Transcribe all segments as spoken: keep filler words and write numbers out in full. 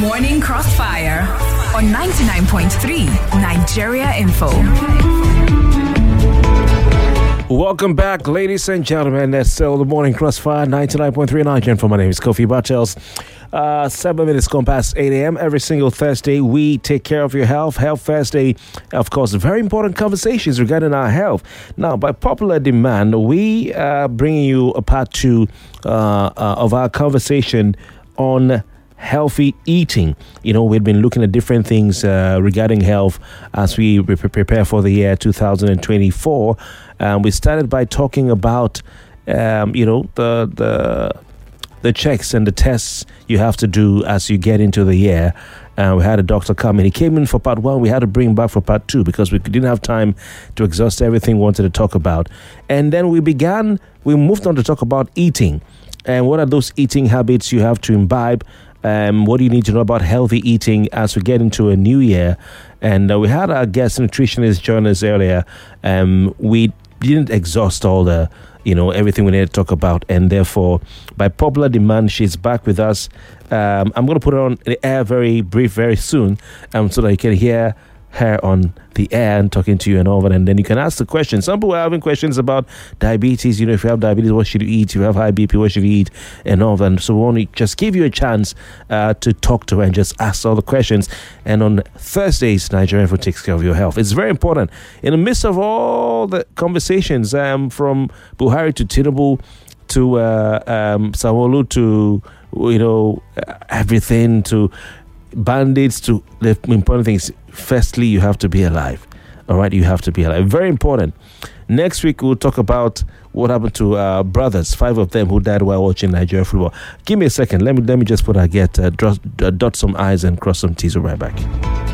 Morning Crossfire on ninety-nine point three Nigeria Info. Welcome back, ladies and gentlemen. That's still the Morning Crossfire, ninety-nine point three Nigeria Info. My name is Kofi Bartels. Uh, seven minutes gone past eight a.m. Every single Thursday, we take care of your health. Health Thursday, of course, very important conversations regarding our health. Now, by popular demand, we are bringing you a part two uh, uh, of our conversation on healthy eating. You know, we've been looking at different things uh, regarding health as we pre- prepare for the year two thousand twenty-four. Um, we started by talking about, um, you know, the the the checks and the tests you have to do as you get into the year. Uh, we had a doctor come in. He came in for part one. We had to bring him back for part two because we didn't have time to exhaust everything we wanted to talk about. And then we began, we moved on to talk about eating. And what are those eating habits you have to imbibe? Um, what do you need to know about healthy eating as we get into a new year? And uh, we had our guest nutritionist join us earlier. Um, we didn't exhaust all the, you know, everything we need to talk about. And therefore, by popular demand, she's back with us. Um, I'm going to put her on the air very brief, very soon, um, so that you can hear her on the air and talking to you and all that, and then you can ask the questions. Some people are having questions about diabetes. You know, if you have diabetes, what should you eat? If you have high B P, what should you eat? And all that. And so we want to just give you a chance uh, to talk to her and just ask all the questions. And on Thursdays, Nigeria Info takes care of your health. It's very important. In the midst of all the conversations, um, from Buhari to Tinubu to uh, um, Sanwo-Olu to, you know, everything to bandits, to the important things. Firstly, you have to be alive. All right, you have to be alive. Very important. Next week, we'll talk about what happened to uh, brothers, five of them who died while watching Nigeria football. Give me a second. Let me let me just put a get uh, dot, uh, dot some I's and cross some T's. We'll be right back.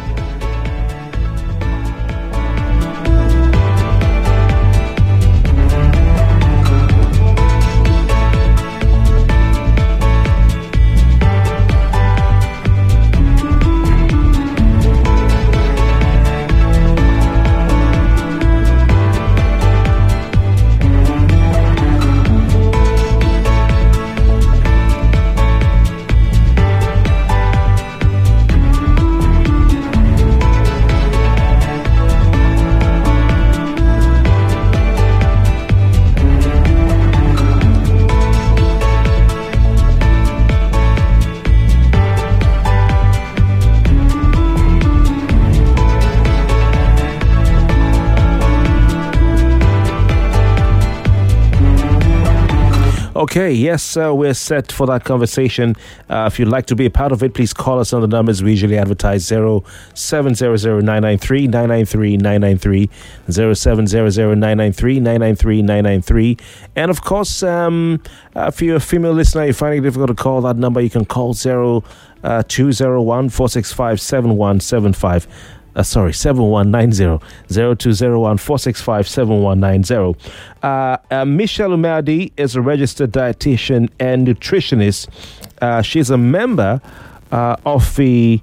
Okay, yes, uh, we're set for that conversation. Uh, if you'd like to be a part of it, please call us on the numbers we usually advertise: zero seven zero zero nine nine three nine nine three nine nine three, zero seven zero zero nine nine three nine nine three nine nine three. And of course, um, uh, if you're a female listener, you're finding it difficult to call that number, you can call zero two zero one four six five seven one seven five. Uh, sorry, seven one nine zero, zero two zero one four six five seven one nine zero. Uh, uh, Michelle Umadi is a registered dietitian and nutritionist. Uh, she's a member uh, of the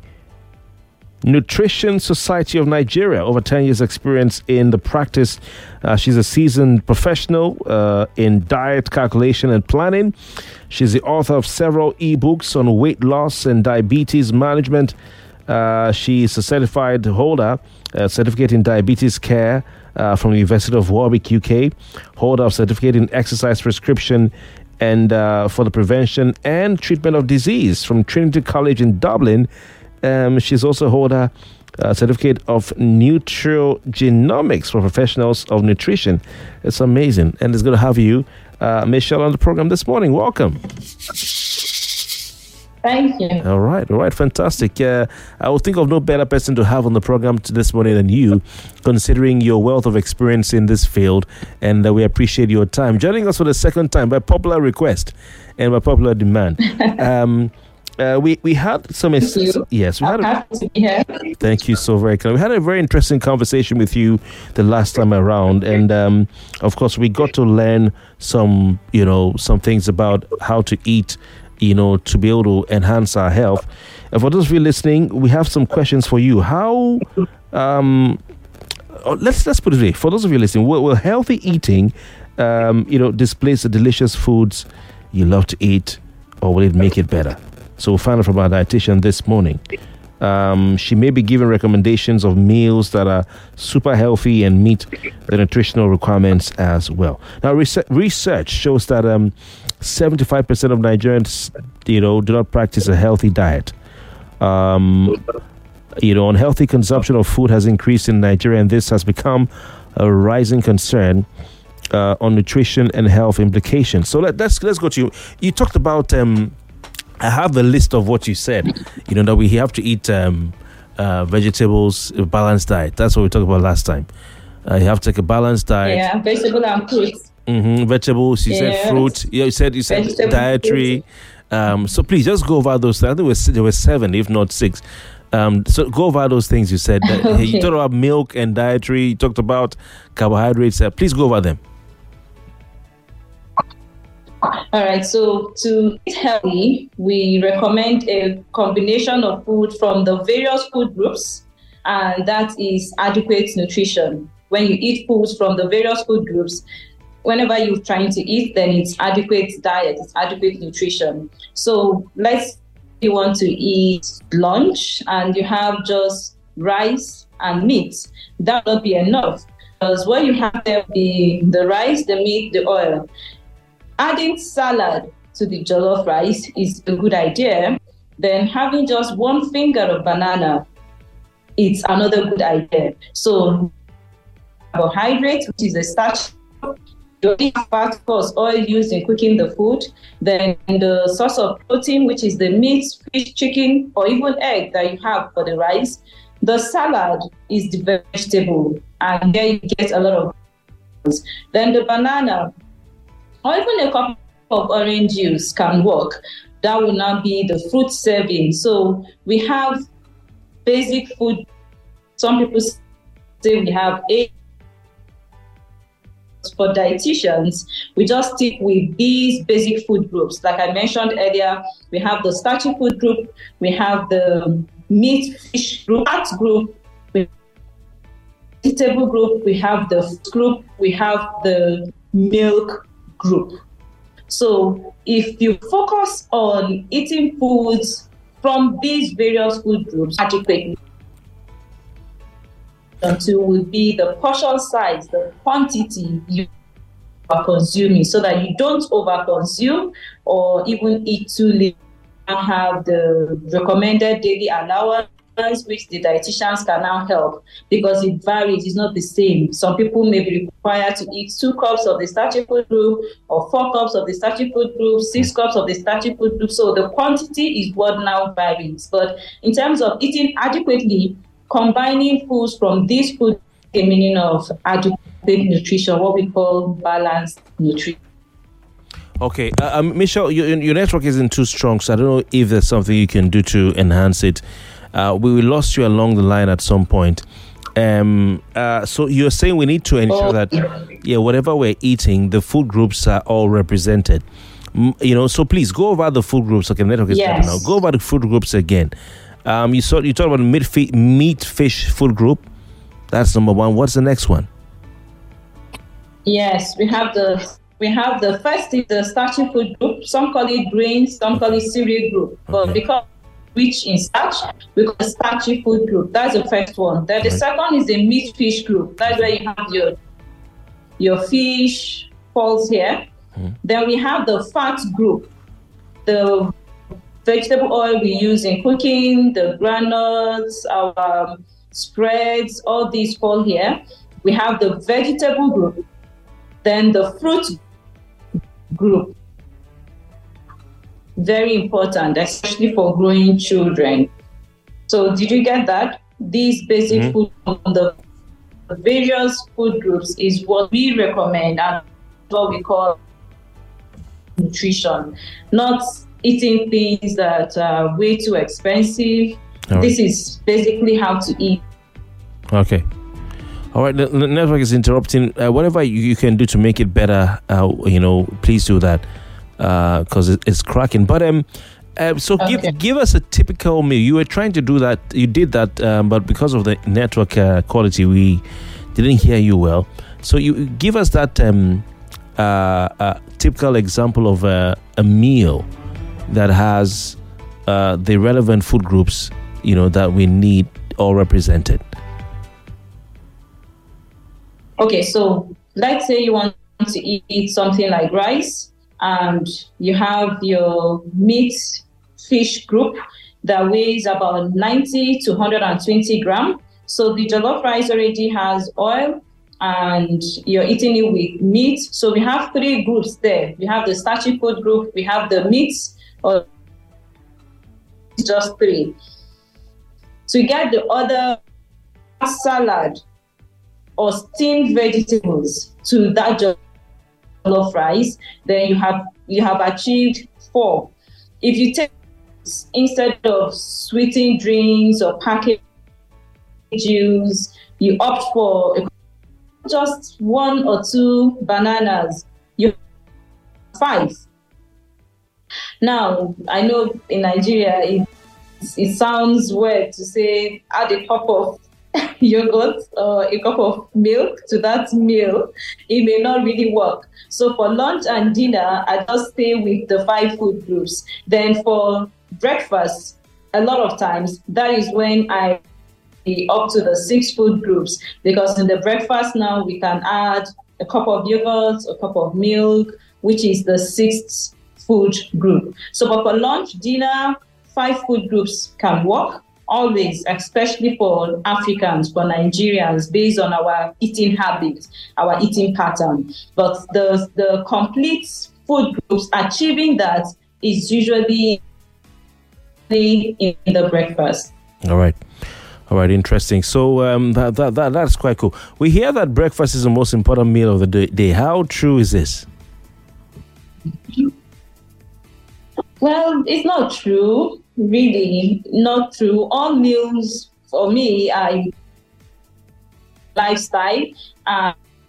Nutrition Society of Nigeria, over ten years experience in the practice. Uh, she's a seasoned professional uh, in diet calculation and planning. She's the author of several ebooks on weight loss and diabetes management. Uh, she is a certified holder, a certificate in diabetes care uh, from the University of Warwick, U K, holder of certificate in exercise prescription and uh, for the prevention and treatment of disease from Trinity College in Dublin. Um, she's also holder uh, certificate of nutrigenomics for professionals of nutrition. It's amazing, and it's good to have you, uh, Michelle, on the program this morning. Welcome. Thank you. All right, all right, fantastic. Uh, I would think of no better person to have on the program this morning than you, considering your wealth of experience in this field, and uh, we appreciate your time. Joining us for the second time by popular request and by popular demand. um, uh, we we had some. Thank you. Yes, we I'm had. A, happy to be here. Thank you so very much. We had a very interesting conversation with you the last time around, and um, of course, we got to learn some, you know, some things about how to eat, you know, to be able to enhance our health. And for those of you listening, we have some questions for you. How, um, let's let's put it this way. For those of you listening, will, will healthy eating, um, you know, displace the delicious foods you love to eat, or will it make it better? So we'll find out from our dietitian this morning. Um, she may be giving recommendations of meals that are super healthy and meet the nutritional requirements as well. Now, research, research shows that um, seventy-five percent of Nigerians, you know, do not practice a healthy diet. Um, you know, unhealthy consumption of food has increased in Nigeria, and this has become a rising concern uh, on nutrition and health implications. So let, let's let's go to you. You talked about. Um, I have the list of what you said. You know that we have to eat um, uh, vegetables, a balanced diet. That's what we talked about last time. Uh, you have to take a balanced diet. Yeah, vegetable and fruits. Mm-hmm. Vegetables. You Yes. said fruit. Yeah, you said you said Vegetable dietary. Um, so please just go over those. I think there were, there were seven, if not six. Um, so go over those things you said. That, Okay. You talked about milk and dietary. You talked about carbohydrates. Uh, please go over them. All right, so to eat healthy, we recommend a combination of food from the various food groups, and that is adequate nutrition. When you eat foods from the various food groups, whenever you're trying to eat, then it's adequate diet, it's adequate nutrition. So let's say you want to eat lunch and you have just rice and meat. That will not be enough, because what you have there will be the rice, the meat, the oil. Adding salad to the jollof rice is a good idea. Then having just one finger of banana, it's another good idea. So carbohydrates, which is a starch, you have fat, of course, oil used in cooking the food. Then the source of protein, which is the meat, fish, chicken, or even egg that you have for the rice. The salad is the vegetable, and there you get a lot of vegetables. Then the banana, or even a cup of orange juice can work. That will not be the fruit serving. So we have basic food. Some people say we have eight. For dietitians, we just stick with these basic food groups. Like I mentioned earlier, we have the starchy food group, we have the meat, fish group, fat group, vegetable group, we have the fruit group, we have the milk group. So if you focus on eating foods from these various food groups adequately, until will be the portion size, the quantity you are consuming, so that you don't overconsume or even eat too little. And have the recommended daily allowance, which the dietitians can now help, because it varies, it's not the same. Some people may be required to eat two cups of the starchy food group, or four cups of the starchy food group, six cups of the starchy food group. So the quantity is what now varies. But in terms of eating adequately, combining foods from these foods, the meaning of adequate nutrition, what we call balanced nutrition. Okay, uh, um, Michelle, your, your network isn't too strong, so I don't know if there's something you can do to enhance it. Uh, we lost you along the line at some point. Um, uh, so you're saying we need to ensure Oh. that, yeah, whatever we're eating, the food groups are all represented. Mm, you know, so please go over the food groups. Okay, network is better Yes. now. Go over the food groups again. Um, you saw you talked about meat, fi- meat, fish food group. That's number one. What's the next one? Yes, we have the we have the first is the starchy food group. Some call it grains, some call it cereal group. But Okay. because rich in starch, we call it starchy food group. That's the first one. Then the Right. second is the meat fish group. That's where you have your your fish falls here. Mhm. Then we have the fat group. The vegetable oil we use in cooking, the granules, our um, spreads, all these fall here. We have the vegetable group. Then the fruit group. Very important, especially for growing children. So did you get that? These basic Mhm. food from the various food groups is what we recommend, and what we call nutrition. Not eating things that are way too expensive. All right. This is basically how to eat. Okay. All right. The, the network is interrupting. Uh, whatever you, you can do to make it better, uh, you know, please do that, because it, it's cracking. But um, uh, so Okay. give give us a typical meal. You were trying to do that. You did that, um, but because of the network uh, quality, we didn't hear you well. So you give us that um, uh, uh, typical example of a, a meal that has uh, the relevant food groups, you know, that we need all represented? Okay, so let's say you want to eat something like rice, and you have your meat fish group that weighs about ninety to one hundred twenty grams. So the jollof rice already has oil, and you're eating it with meat. So we have three groups there. We have the starchy food group, we have the meats, or just three. So you get the other salad or steamed vegetables to that jollof rice, then you have you have achieved four. If you take, instead of sweetened drinks or packaged juice, you opt for just one or two bananas, you have five. Now, I know in Nigeria, it, it sounds weird to say add a cup of yogurt or a cup of milk to that meal. It may not really work. So for lunch and dinner, I just stay with the five food groups. Then for breakfast, a lot of times, that is when I up to the six food groups, because in the breakfast now we can add a cup of yogurt, a cup of milk, which is the sixth food group. So but for lunch, dinner, five food groups can work always, especially for Africans, for Nigerians, based on our eating habits, our eating pattern. But the the complete food groups, achieving that is usually in the breakfast. All right. All right, interesting. So um, that, that that that's quite cool. We hear that breakfast is the most important meal of the day. How true is this? Well, it's not true, really, not true. All meals for me are lifestyle. Uh,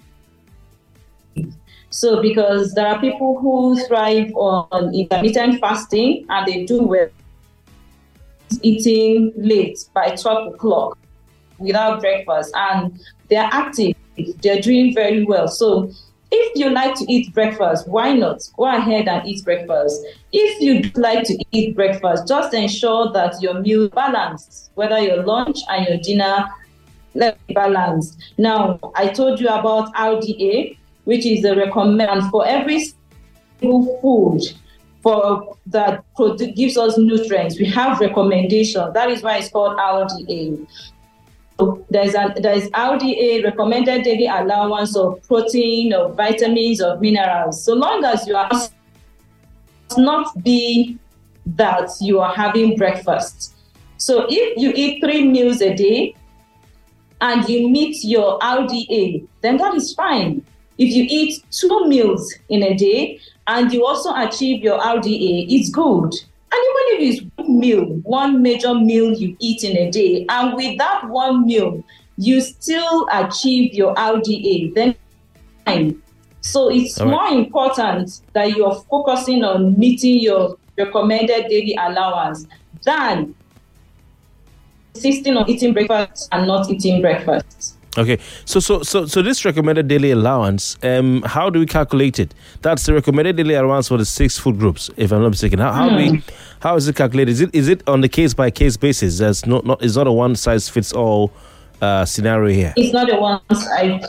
so because there are people who thrive on intermittent fasting and they do well eating late by twelve o'clock without breakfast, and they're active, they're doing very well. So if you like to eat breakfast, why not go ahead and eat breakfast? If you like to eat breakfast, just ensure that your meal balanced, whether your lunch and your dinner let be balanced. Now, I told you about R D A, which is the recommend for every single food for that product gives us nutrients. We have recommendations. That is why it's called R D A. So there's a, there's R D A, recommended daily allowance of protein, of vitamins, of minerals. So long as you are not be that you are having breakfast. So if you eat three meals a day and you meet your R D A, then that is fine. If you eat two meals in a day and you also achieve your R D A, it's good. And even if it's one meal, one major meal you eat in a day, and with that one meal, you still achieve your R D A, then fine. So it's right. More important that you're focusing on meeting your recommended daily allowance than insisting on eating breakfast and not eating breakfast. Okay, so so so so this recommended daily allowance, um, how do we calculate it? That's the recommended daily allowance for the six food groups, if I'm not mistaken. How, how mm. do we, how is it calculated? Is it is it on the case by case basis? There's not not it's not a one size fits all uh, scenario here. It's not a one size.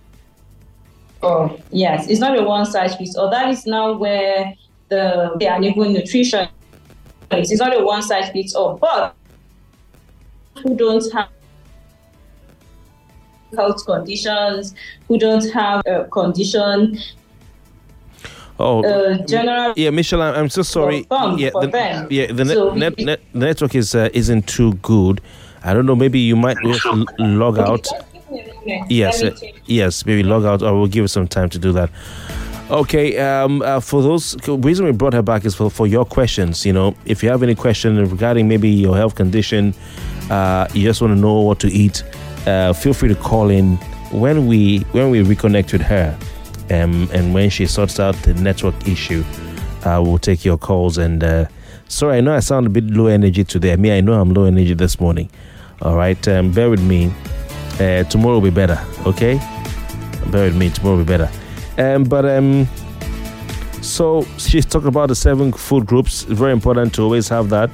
Oh yes, it's not a one size fits all. That is now where the the uneven nutrition is. It's not a one size fits all, but who don't have health conditions, who don't have a condition. Oh, uh, general. Yeah, Michelle, I'm, I'm so sorry. Fun yeah, for the, them. yeah, the, so net, net, net, the network is uh, isn't too good. I don't know. Maybe you might l- log out. Yes, uh, yes. Maybe log out, or we'll give you some time to do that. Okay. Um. Uh, for those, the reason we brought her back is for for your questions. You know, if you have any question regarding maybe your health condition, uh, you just want to know what to eat. Uh, feel free to call in when we when we reconnect with her, um, and when she sorts out the network issue, uh, we'll take your calls. And uh, sorry, I know I sound a bit low energy today. I mean, I know I'm low energy this morning. All right, um, bear with me. Uh, tomorrow will be better. Okay, bear with me. Tomorrow will be better. Um, but um, So she's talking about the seven food groups. Very important to always have that.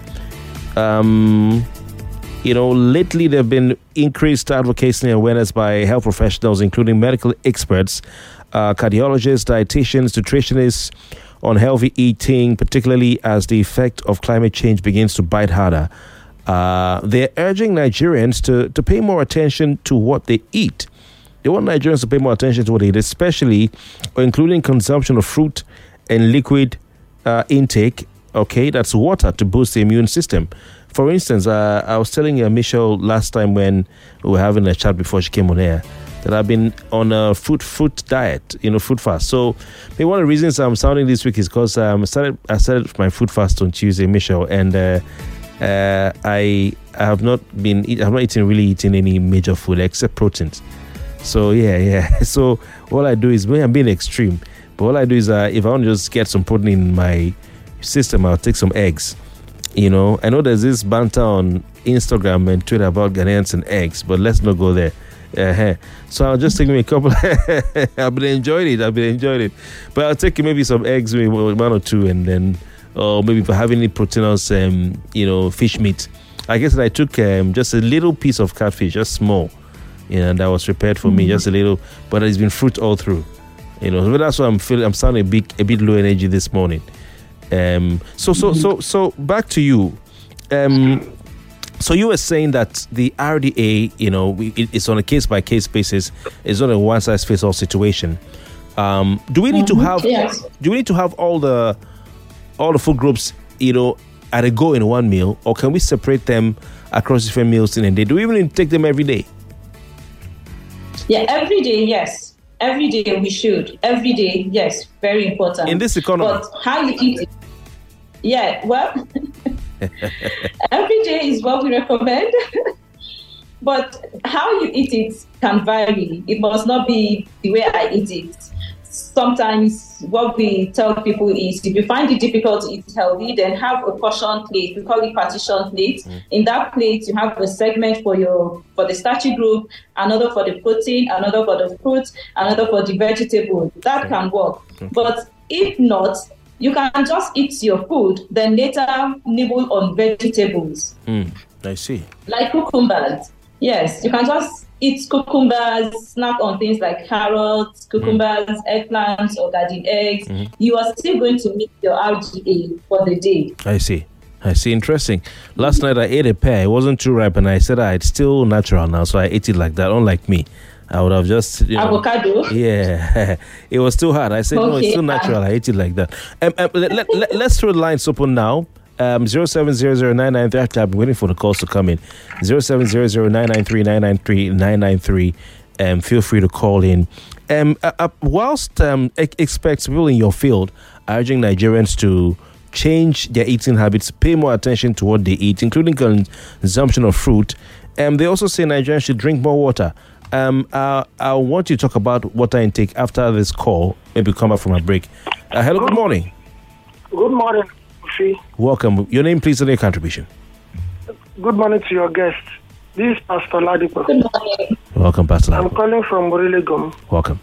Um, you know, lately there have been increased advocacy and awareness by health professionals, including medical experts, uh, cardiologists, dietitians, nutritionists, on healthy eating, particularly as the effect of climate change begins to bite harder. Uh, they're urging Nigerians to, to pay more attention to what they eat. They want Nigerians to pay more attention to what they eat, especially or including consumption of fruit and liquid uh, intake. Okay, that's water to boost the immune system. For instance, uh, I was telling uh, Michelle last time when we were having a chat before she came on air that I've been on a fruit fruit diet, you know, fruit fast. So maybe one of the reasons I'm sounding this week is because um, I started I started my fruit fast on Tuesday, Michelle, and uh, uh, I I have not been I have not eaten really eating any major food except proteins. So yeah, yeah. So all I do is maybe I'm being extreme, but all I do is uh, if I want to just get some protein in my system, I'll take some eggs. You know, I know there's this banter on Instagram and Twitter about Ghanaians and eggs, but let's not go there. Uh-huh. So I'll just take me a couple. I've been enjoying it. I've been enjoying it. But I'll take maybe some eggs, maybe one or two, and then, or maybe if I have any proteinous, um, you know, fish meat. I guess that I took um, just a little piece of catfish, just small, you know, that was prepared for mm-hmm. me, just a little. But it's been fruit all through, you know. So that's why I'm feeling. I'm sounding a bit, a bit low energy this morning. Um, so, so, so, so back to you. Um, so you were saying that the R D A, you know, it, it's on a case by case basis. It's not a one size fits all situation. Um, do we need mm-hmm. to have? Yes. Do we need to have all the all the food groups, you know, at a go in one meal, or can we separate them across different meals in a day? Do we even need to take them every day? Yeah, every day, yes. Every day we should. Every day, yes. Very important. In this economy. But how you eat it? Yeah, well, every day is what we recommend. But how you eat it can vary. It must not be the way I eat it. Sometimes what we tell people is if you find it difficult to eat healthy, then have a portion plate. We call it partition plate. Mm. In that plate, you have a segment for your for the starchy group, another for the protein, another for the fruit, another for the vegetable. That can work. Okay. But if not, you can just eat your food, then later nibble on vegetables. Mm, I see. Like cucumbers. Yes, you can just eat cucumbers, snack on things like carrots, cucumbers, mm. eggplants, or garden eggs. Mm-hmm. You are still going to meet your R D A for the day. I see. I see. Interesting. Last mm-hmm. night I ate a pear. It wasn't too ripe, and I said ah, it's still natural now, so I ate it like that. Unlike me, I would have just you know, avocado. Yeah, it was too hard. I said okay. no, it's still natural. I ate it like that. Um, um, let, let, let, let's throw the lines open now. Um, zero seven zero zero nine nine three. I've been waiting for the calls to come in. Zero seven zero zero nine nine three nine nine three nine nine three. Um, feel free to call in. Um, uh, uh, whilst um, experts, people in your field are urging Nigerians to change their eating habits, pay more attention to what they eat, including consumption of fruit. Um, they also say Nigerians should drink more water. Um, uh, I want you to talk about water intake after this call. Maybe come back from a break. Uh, hello, good morning. Good morning. Welcome. Your name, please, and your contribution. Good morning to your guest. This is Pastor Ladipo. Good morning. Welcome, Pastor Ladipo. I'm calling from Morilegum. Welcome.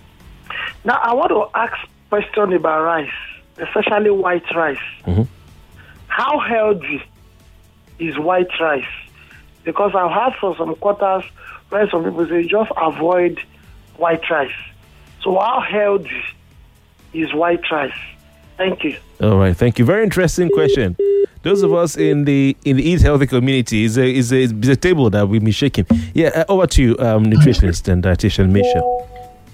Now, I want to ask a question about rice, especially white rice. Mm-hmm. How healthy is white rice? Because I've heard from some quarters where some people say just avoid white rice. So how healthy is white rice? Thank you. All right, thank you. Very interesting question. Those of us in the in the Eat Healthy community is a is a, is a table that we've been shaking. Yeah, uh, over to you, um, nutritionist and dietitian Michelle.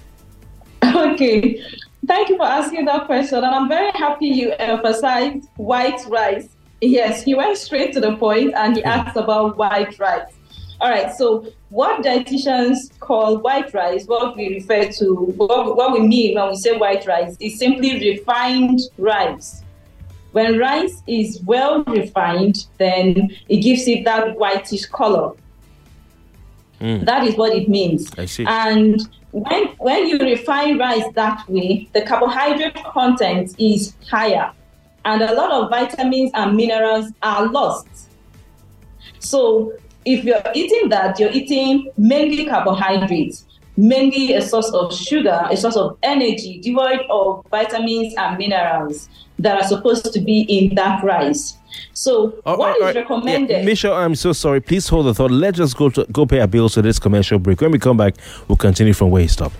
Okay, thank you for asking that question, and I'm very happy you emphasized white rice. Yes, he went straight to the point, and he asked about white rice. All right, so what dietitians call white rice, what we refer to, what, what we mean when we say white rice, is simply refined rice. When rice is well refined, then it gives it that whitish color. Mm. That is what it means. I see. And when, when you refine rice that way, the carbohydrate content is higher, and a lot of vitamins and minerals are lost. So if you're eating that, you're eating mainly carbohydrates. mainly a source of sugar, a source of energy, devoid of vitamins and minerals that are supposed to be in that rice. So Oh, what oh, is oh, recommended? Yeah, Michelle, I'm so sorry. Please hold the thought. Let's just go to go pay our bills to this commercial break. When we come back, we'll continue from where you stop.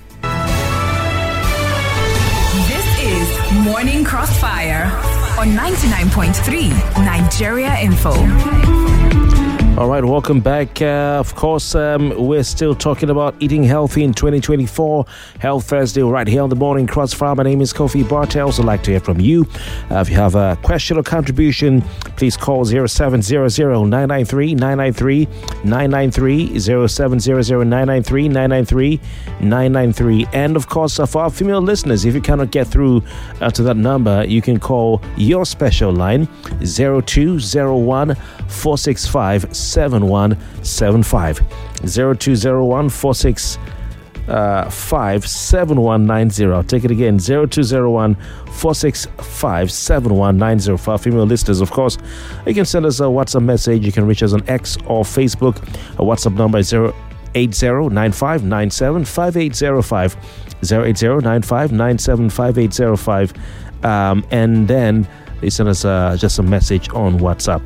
This is Morning Crossfire on ninety-nine point three Nigeria Info. All right, welcome back. Uh, of course, um, we're still talking about eating healthy in twenty twenty-four. Health Thursday right here on the Morning Crossfire. My name is Kofi Bartels. I'd like to hear from you. Uh, if you have a question or contribution, please call zero seven zero zero nine nine three nine nine three nine nine three, zero seven zero zero nine nine three nine nine three nine nine three. And of course, uh, for our female listeners, if you cannot get through uh, to that number, you can call your special line zero two zero one four six five seven one seven five, zero two zero one four six five seven one nine zero. I'll take it again, zero two zero one four six five seven one nine zero. For our female listeners, of course, you can send us a WhatsApp message. You can reach us on X or Facebook. Our WhatsApp number is zero eight zero nine five nine seven five eight zero five, zero eight zero nine five nine seven five eight zero five, um, and then they send us uh, just a message on WhatsApp.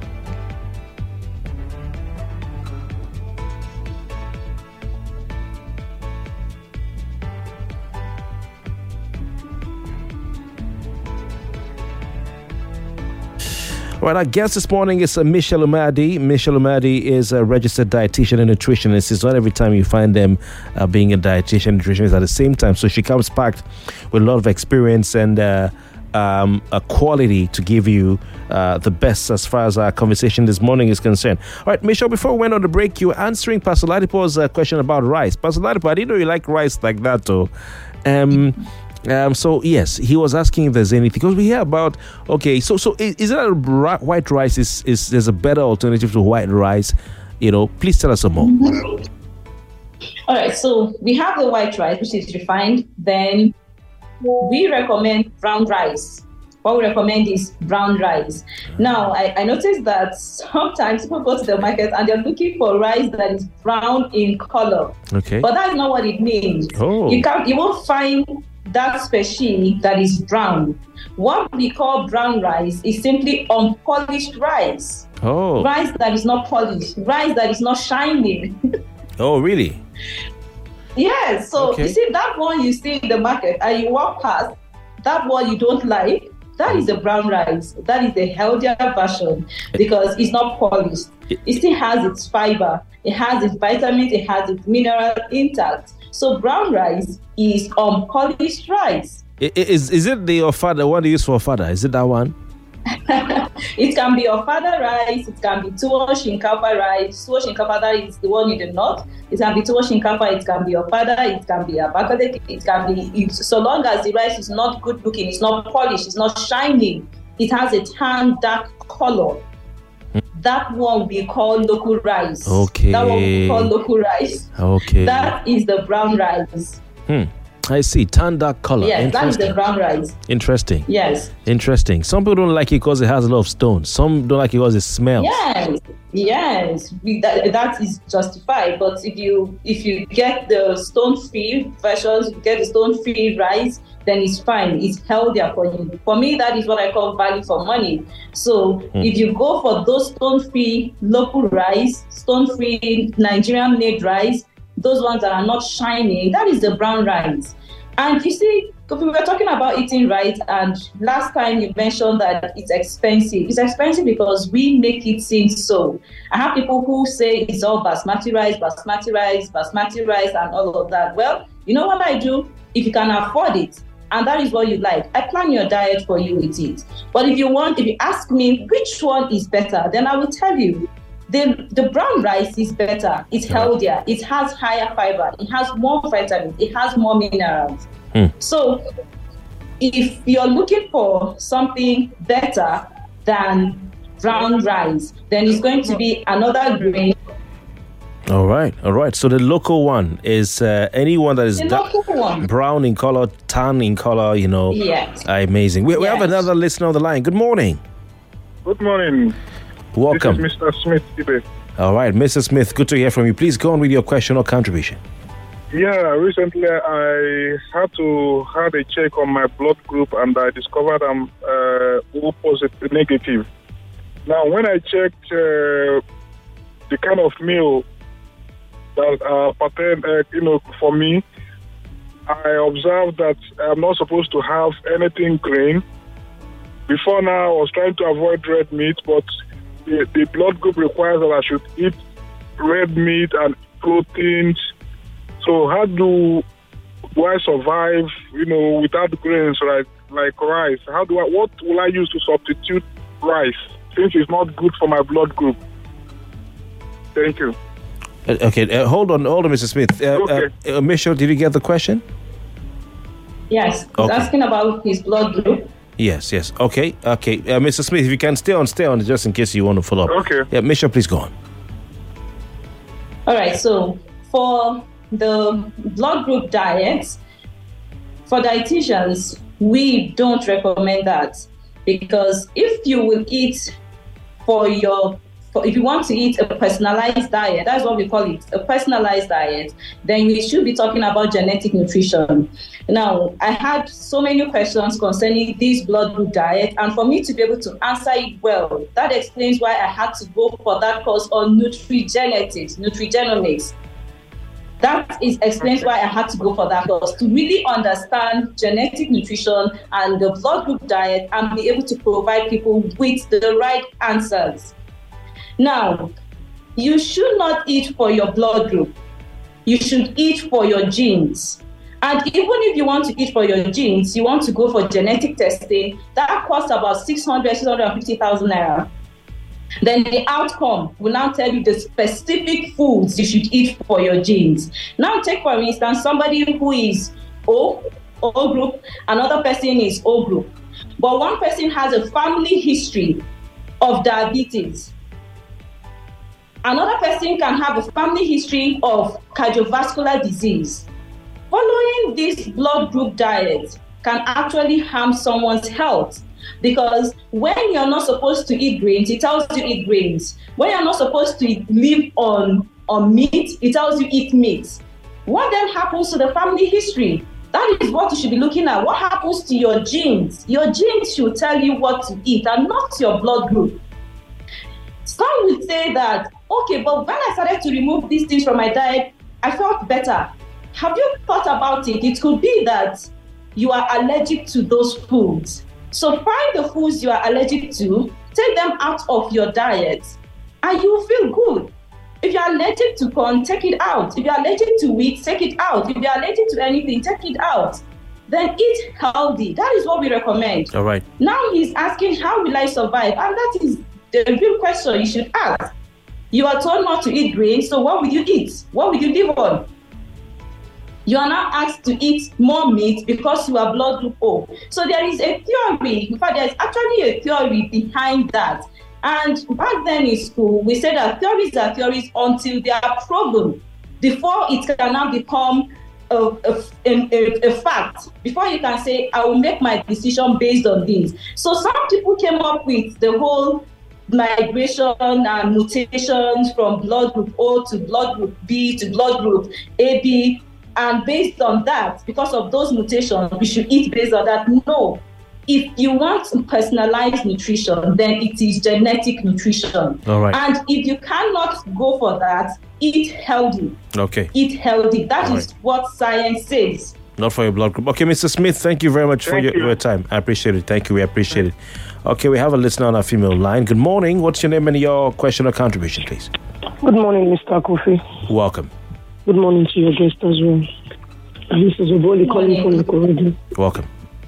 Right, our guest this morning is uh, Michelle Umadi. Michelle Umadi is a registered dietitian and nutritionist. It's not every time you find them uh, being a dietitian and nutritionist at the same time. So she comes packed with a lot of experience and uh, um, a quality to give you uh, the best as far as our conversation this morning is concerned. All right, Michelle, before we went on the break, you were answering Pastor Ladipo's uh, question about rice. Pastor Ladipo, I didn't know you like rice like that, though. Um... Um, so yes, he was asking if there's anything, because we hear about, okay, so so is, is it that white rice is, is there's a better alternative to white rice? You know, please tell us some more. All right, so we have the white rice, which is refined. Then we recommend brown rice. What we recommend is brown rice. Now, I, I noticed that sometimes people go to the market and they're looking for rice that is brown in color. Okay. But that's not what it means. Oh. You can't, you won't find that species that is brown. What we call brown rice is simply unpolished rice. Oh. Rice that is not polished, rice that is not shining. Oh, really? Yes. So Okay. you see that one you see in the market and you walk past, that one you don't like, that is the brown rice. That is the healthier version because it's not polished. It still has its fiber, it has its vitamins, it has its mineral intact. So brown rice is unpolished rice. I- Is is it the ofada? What do you use for ofada? Is it that one? It can be ofada rice, it can be tuwo shinkafa rice. Tuwo shinkafa, that is the one in the north. It can be tuwo shinkafa, it can be ofada, it can be abakadek, it can be, it, so long as the rice is not good looking, it's not polished, it's not shining, it has a tan dark color. That one we call local rice. Okay. That one we call local rice. Okay. That is the brown rice. Hmm. I see. Tan dark color. Yes, that is the Interesting. brown rice. Interesting. Yes. Interesting. Some people don't like it because it has a lot of stones. Some don't like it because it smells. Yes, yes, we, that, that is justified. But if you if you get the stone-free versions, you get the stone-free rice, then it's fine. It's healthier for you. For me, that is what I call value for money. So Mm. if you go for those stone-free local rice, stone-free Nigerian-made rice, those ones that are not shiny, that is the brown rice. And you see, we were talking about eating right, and last time you mentioned that it's expensive. It's expensive because we make it seem so. I have people who say it's all basmati rice, basmati rice, basmati rice, and all of that. Well, you know what I do? If you can afford it, and that is what you like, I plan your diet for you with it. But if you want, if you ask me which one is better, then I will tell you. The, the brown rice is better, it's healthier, it has higher fiber, it has more vitamins, it has more minerals. Mm. So if you're looking for something better than brown rice, then it's going to be another grain. All right. All right. So the local one is uh, anyone that is The da- local one. brown in color, tan in color, you know. Yes. Amazing. We, we have Yes. another listener on the line. Good morning. Good morning. Welcome. This is Mister Smith. Ibe. All right, Missus Smith, good to hear from you. Please go on with your question or contribution. Yeah, recently I had to had a check on my blood group and I discovered I'm uh, O positive negative. Now, when I checked uh, the kind of meal that uh, pattern, uh, you know, for me, I observed that I'm not supposed to have anything green. Before now, I was trying to avoid red meat, but the, the blood group requires that I should eat red meat and proteins. So how do, do I survive, you know, without grains like, like rice? How do I, what will I use to substitute rice since it's not good for my blood group? Thank you. Uh, okay, uh, hold on, hold on, Mister Smith. Uh, okay. uh, uh, Michelle, did you get the question? Yes, he's Okay. asking about his blood group. Yes, yes. Okay, okay. Uh, Mister Smith, if you can stay on, stay on, just in case you want to follow up. Okay. Yeah, Michelle, please go on. All right, so for the blood group diets, for dietitians, we don't recommend that, because if you will eat for your, for, if you want to eat a personalized diet, that's what we call it, a personalized diet, then we should be talking about genetic nutrition. Now, I had so many questions concerning this blood group diet, and for me to be able to answer it well, that explains why I had to go for that course on nutrigenetics, nutrigenomics. That is explains why I had to go for that course, to really understand genetic nutrition and the blood group diet and be able to provide people with the right answers. Now, you should not eat for your blood group. You should eat for your genes. And even if you want to eat for your genes, you want to go for genetic testing, that costs about six hundred, six hundred fifty thousand naira. Then the outcome will now tell you the specific foods you should eat for your genes. Now take, for instance, somebody who is O, O group, another person is O group. But one person has a family history of diabetes. Another person can have a family history of cardiovascular disease. Following this blood group diet can actually harm someone's health. Because when you're not supposed to eat grains, it tells you eat grains. When you're not supposed to live on, on meat, it tells you eat meat. What then happens to the family history? That is what you should be looking at. What happens to your genes? Your genes should tell you what to eat and not your blood group. Some would say that, okay, but when I started to remove these things from my diet, I felt better. Have you thought about it? It could be that you are allergic to those foods. So find the foods you are allergic to, take them out of your diet, and you will feel good. If you are allergic to corn, take it out. If you are allergic to wheat, take it out. If you are allergic to anything, take it out. Then eat healthy. That is what we recommend. All right. Now he's asking, how will I survive? And that is the real question you should ask. You are told not to eat grains, so what will you eat? What will you live on? You are now asked to eat more meat because you are blood group O. So there is a theory. In fact, there is actually a theory behind that. And back then in school, we said that theories are theories until they are proven, before it can now become a, a, a, a fact. Before you can say, I will make my decision based on this. So some people came up with the whole migration and mutations from blood group O to blood group B to blood group A B. And based on that, because of those mutations, we should eat based on that. No. If you want personalized nutrition, then it is genetic nutrition. All right. And if you cannot go for that, eat healthy. Okay. Eat healthy. That All is right. what science says. Not for your blood group. Okay, Mister Smith, thank you very much for Thank your, you. your time. I appreciate it. Thank you. We appreciate it. Okay, we have a listener on our female line. Good morning. What's your name and your question or contribution, please? Good morning, Mister Kofi. Welcome. Good morning to your guest as well. And this is Oboli calling from Ikorodu. Welcome.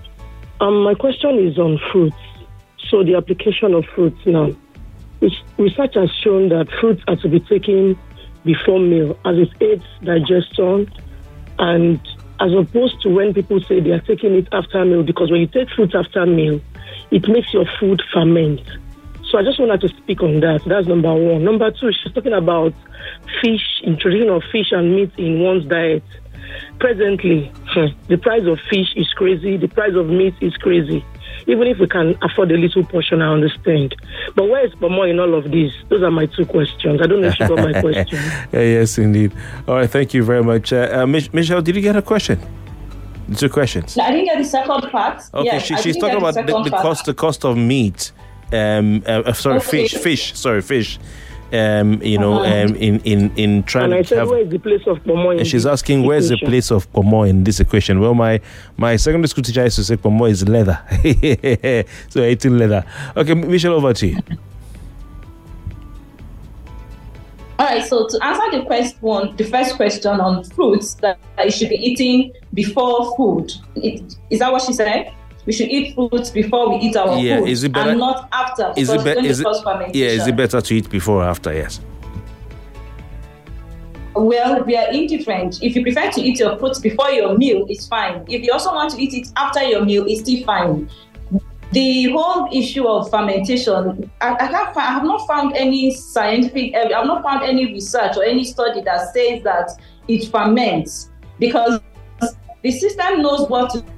Um, my question is on fruits. So the application of fruits now. Res- Research has shown that fruits are to be taken before meal, as it aids digestion, and as opposed to when people say they are taking it after meal, because when you take fruits after meal, it makes your food ferment. So I just wanted to speak on that. That's number one. Number two, she's talking about fish, introduction of fish and meat in one's diet. Presently, the price of fish is crazy. The price of meat is crazy. Even if we can afford a little portion, I understand. But where is Pomo in all of this? Those are my two questions. I don't know if you got my question. Yeah, yes, indeed. All right, thank you very much. Uh, uh, Mich- Michelle, did you get a question? Two questions. No, I didn't get the second part. Okay, yeah, she, she's talking about the, the cost, the cost of meat. Um, uh, uh, sorry, okay. fish, fish. Sorry, fish. Um, you know, uh-huh. um, in in in trying and I to said, have. Where is the place of Pomo? And she's asking, where's the place of Pomo in this equation? Well, my my secondary school teacher used to say Pomo is leather, so eating leather. Okay, Michelle, over to you. All right, so to answer the first one, the first question on fruits that you should be eating before food, it, is that what she said? We should eat fruits before we eat our yeah, food, is it better? And not after. Is it, be- is it yeah? Is it better to eat before or after? Yes. Well, we are indifferent. If you prefer to eat your fruits before your meal, it's fine. If you also want to eat it after your meal, it's still fine. The whole issue of fermentation, I, I, can't, I have not found any scientific, I have not found any research or any study that says that it ferments, because the system knows what to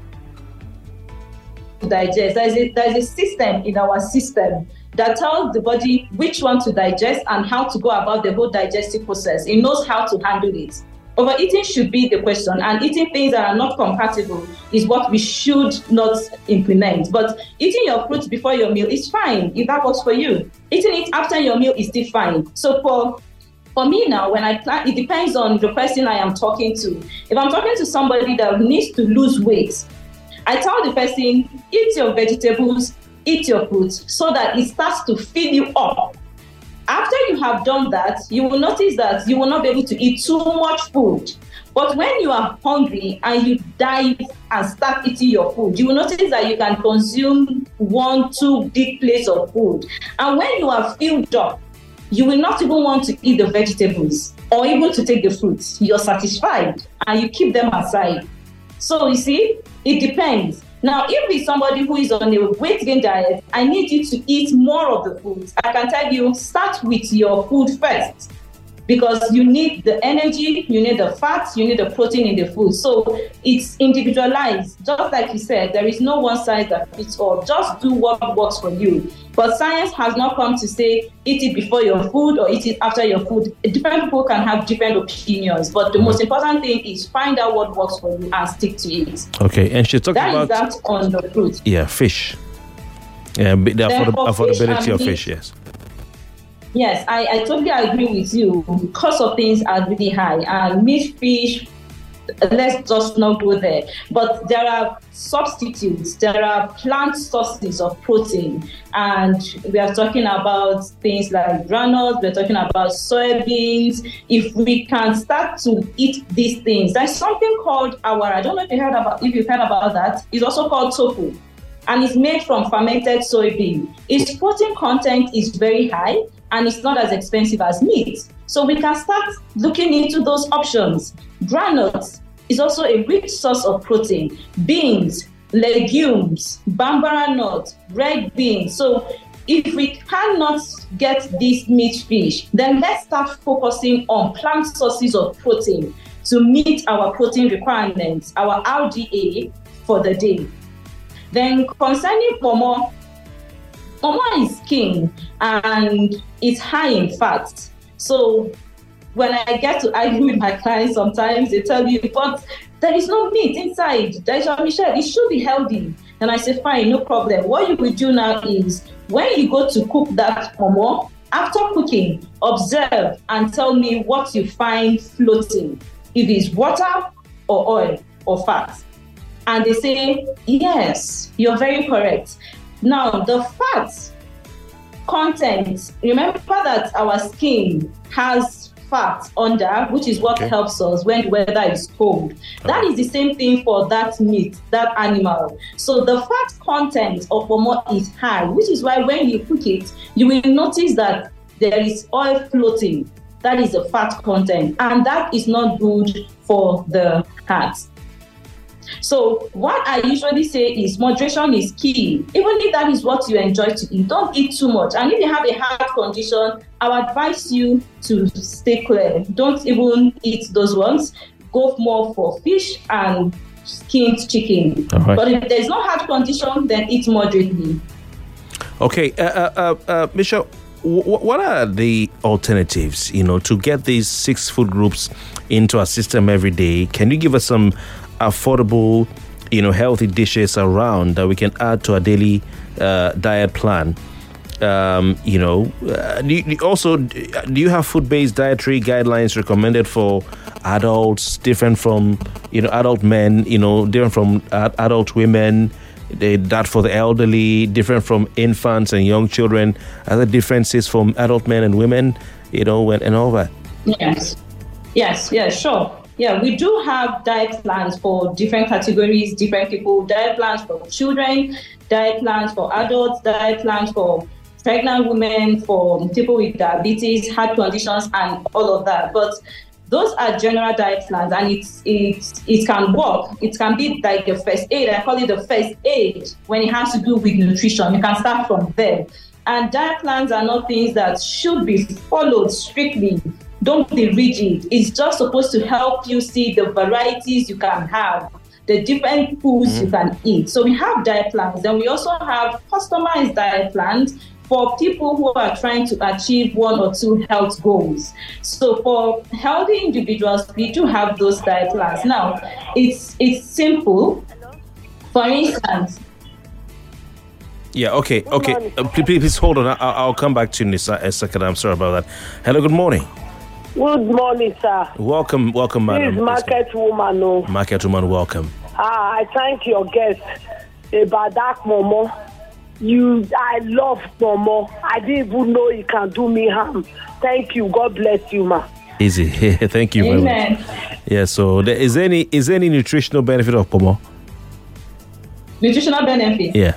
digest. There's a, there's a system in our system that tells the body which one to digest and how to go about the whole digestive process. It knows how to handle it. Overeating should be the question, and eating things that are not compatible is what we should not implement. But eating your fruits before your meal is fine if that works for you. Eating it after your meal is still fine. So for For me now, when I plan, it depends on the person I am talking to. If I'm talking to somebody that needs to lose weight, I tell the person, eat your vegetables, eat your fruits, so that it starts to fill you up. After you have done that, you will notice that you will not be able to eat too much food. But when you are hungry and you dive and start eating your food, you will notice that you can consume one, two big plates of food. And when you are filled up, you will not even want to eat the vegetables or even to take the fruits. You're satisfied and you keep them aside. So you see, it depends. Now, if it's somebody who is on a weight gain diet, I need you to eat more of the foods. I can tell you, start with your food first, because you need the energy, you need the fat, you need the protein in the food. So it's individualized. Just like you said, there is no one size that fits all. Just do what works for you. But science has not come to say, eat it before your food or eat it after your food. Different people can have different opinions. But the most important thing is find out what works for you and stick to it. Okay, and she's talking that about... That is that on the fruit. Yeah, fish. Yeah, the afford- affordability fish of fish, yes. Yes, I, I totally agree with you. The cost of things are really high, and meat, fish, let's just not go there. But there are substitutes, there are plant sources of protein, and we are talking about things like granules, we're talking about soybeans. If we can start to eat these things, there's something called awara. I don't know if you heard about if you've heard about that. It's also called tofu, and it's made from fermented soybean. Its protein content is very high, and it's not as expensive as meat. So we can start looking into those options. Granules is also a rich source of protein. Beans, legumes, bambara nut, red beans. So if we cannot get this meat, fish, then let's start focusing on plant sources of protein to meet our protein requirements, our R D A for the day. Then concerning Pomo, Pomo is king and it's high in fat. So when I get to argue with my clients, sometimes they tell me, but there is no meat inside. Michelle, it should be healthy. And I say, fine, no problem. What you will do now is when you go to cook that Pomo, after cooking, observe and tell me what you find floating. If it's water or oil or fat. And they say, yes, you're very correct. Now, the fat content, remember that our skin has fat under, which is what okay. helps us when the weather is cold. That is the same thing for that meat, that animal. So the fat content of Pomo is high, which is why when you cook it, you will notice that there is oil floating. That is the fat content, and that is not good for the heart. So what I usually say is moderation is key. Even if that is what you enjoy to eat, don't eat too much. And if you have a heart condition, I would advise you to stay clear. Don't even eat those ones. Go more for fish and skinned chicken. Right. But if there's no heart condition, then eat moderately. Okay, uh, uh, uh, uh, Michelle, w- what are the alternatives, you know, to get these six food groups into our system every day? Can you give us some affordable, you know, healthy dishes around that we can add to our daily uh, diet plan? Um, you know, uh, do you, also, do you have food-based dietary guidelines recommended for adults, different from, you know, adult men, you know, different from uh, adult women? They, that for the elderly, different from infants and young children, other differences from adult men and women, you know, and, and all that? Yes, yes, yes, sure. Yeah, we do have diet plans for different categories, different people, diet plans for children, diet plans for adults, diet plans for pregnant women, for people with diabetes, heart conditions, and all of that. But those are general diet plans, and it's it it can work. It can be like the first aid. I call it the first aid when it has to do with nutrition. You can start from there. And diet plans are not things that should be followed strictly. Don't be rigid. It's just supposed to help you see the varieties you can have, the different foods mm-hmm. you can eat. So we have diet plans. Then we also have customized diet plans for people who are trying to achieve one or two health goals. So for healthy individuals, we do have those diet plans. Now, it's it's simple. For instance, yeah, okay, okay. Uh, please, please hold on. I'll, I'll come back to you in a second. I'm sorry about that. Hello, good morning. Good morning, sir. Welcome, welcome, madam. This is Market Woman. No. Market Woman, welcome. Ah, I thank your guest about that, Momo. You, I love Momo. I didn't even know it can do me harm. Thank you. God bless you, ma. Easy. Thank you Amen. very much. Yeah. So, there, is there any is there any nutritional benefit of Pomo? Nutritional benefit. Yeah.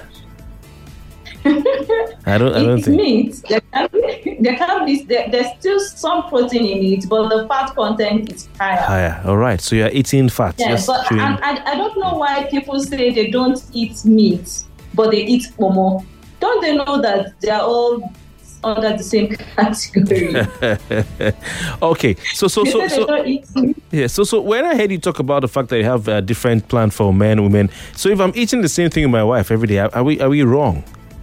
I don't. I don't it's think. meat. There can be, there can be there, there's still some protein in it, but the fat content is higher. Higher. All right. So you are eating fat. Yeah, but and, and I don't know why people say they don't eat meat, but they eat Pomo. Don't they know that they are all under the same category? Okay. So so so so. Yeah. So so when I heard you talk about the fact that you have a different plan for men, women. So if I'm eating the same thing with my wife every day, are we are we wrong?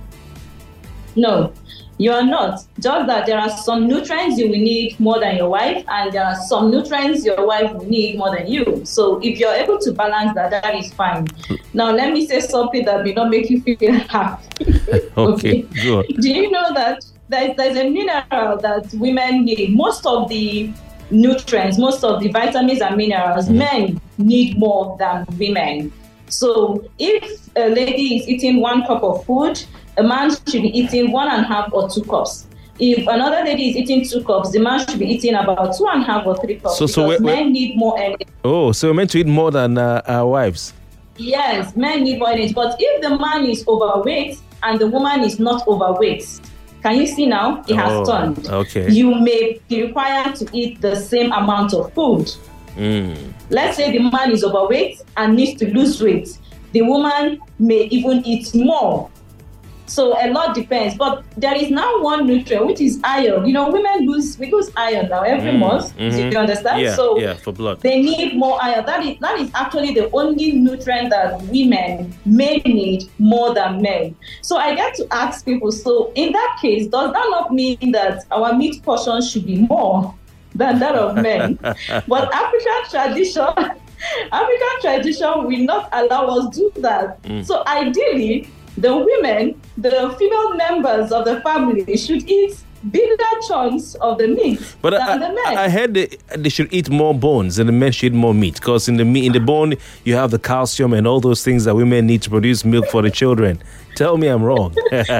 No, you are not. Just that there are some nutrients you will need more than your wife, and there are some nutrients your wife will need more than you. So if you're able to balance that, that is fine. Now, let me say something that may not make you feel happy. Okay, good. Do you know that there's, there's a mineral that women need? Most of the nutrients, most of the vitamins and minerals, mm-hmm. men need more than women. So if a lady is eating one cup of food, a man should be eating one and a half or two cups. If another lady is eating two cups, the man should be eating about two and a half or three cups. So, so because we're, men we're, need more energy. Oh, so we're meant to eat more than uh, our wives? Yes, men need more energy. But if the man is overweight and the woman is not overweight, can you see now? It has oh, turned. Okay. You may be required to eat the same amount of food. Mm. Let's say the man is overweight and needs to lose weight. The woman may even eat more. So a lot depends. But there is now one nutrient, which is iron. You know, women lose, we lose iron now every mm, month. Mm-hmm. Do you understand? Yeah, so yeah, for blood. They need more iron. That is, that is actually the only nutrient that women may need more than men. So I get to ask people, so in that case, does that not mean that our meat portion should be more than that of men? But African tradition... African tradition will not allow us to do that. Mm. So ideally, the women, the female members of the family should eat bigger chunks of the meat but than I, the men. I heard they, they should eat more bones and the men should eat more meat, because in the meat, in the bone you have the calcium and all those things that women need to produce milk for the children. Tell me I'm wrong.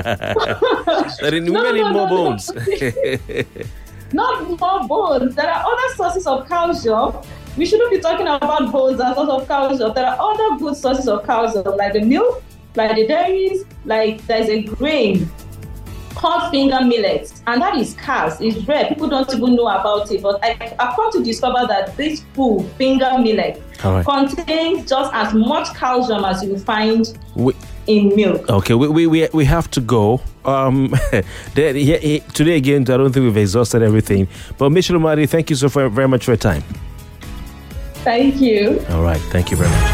That in no, women no, need more no, bones. No. Not more bones. There are other sources of calcium. We shouldn't be talking about bones as source of calcium. There are other good sources of calcium, like the milk, like the dairies, like there's a grain called finger millet, and that is scarce. It's rare. People don't even know about it. But I, I've come to discover that this food, finger millet, right, contains just as much calcium as you find we, in milk. Okay, we we we, we have to go. Um, there, yeah, today again, I don't think we've exhausted everything. But Michelle Omadi, thank you so very much for your time. Thank you. All right. Thank you very much.